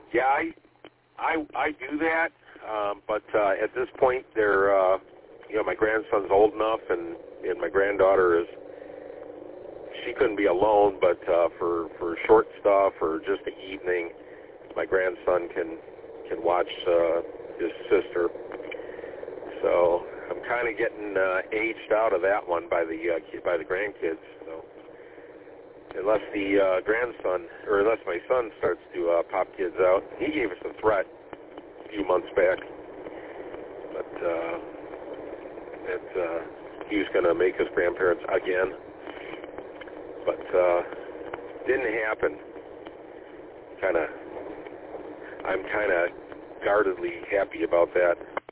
Yeah, I do that, but at this point, they're my grandson's old enough, and my granddaughter is. She couldn't be alone, but for short stuff or just the evening, my grandson can watch his sister. So I'm kind of getting aged out of that one by the grandkids. So unless the grandson, or unless my son starts to pop kids out, he gave us a threat a few months back, but he was going to make us grandparents again, but didn't happen. I'm kind of guardedly happy about that.